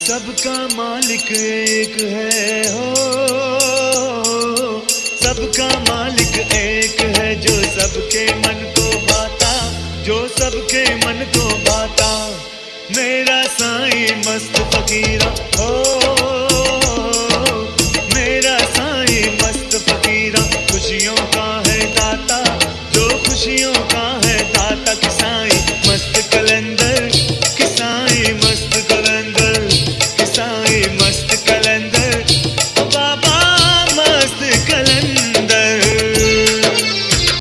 सबका मालिक एक है हो, सबका मालिक एक है, जो सबके मन को भाता, जो सबके मन को भाता। मेरा साईं मस्त फकीरा हो।